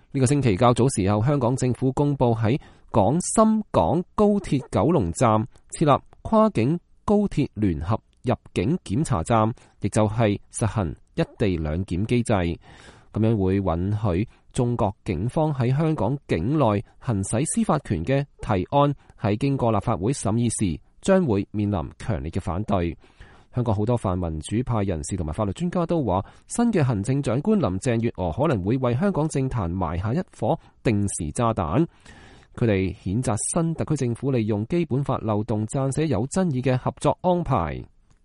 呢個星期較早時候，香港政府公布喺廣深港高鐵九龍站設立跨境高鐵聯合入境檢查站，亦就係實行一地兩檢機制。咁樣會允許中國警方喺香港境內行使司法權嘅提案，喺經過立法會審議時，將會面臨強烈嘅反對。香港好多泛民主派人士同埋法律專家都話，新嘅行政長官林鄭月娥可能會為香港政壇埋下一顆定時炸彈。佢哋譴責新特區政府利用基本法漏洞，撰寫有爭議嘅合作安排。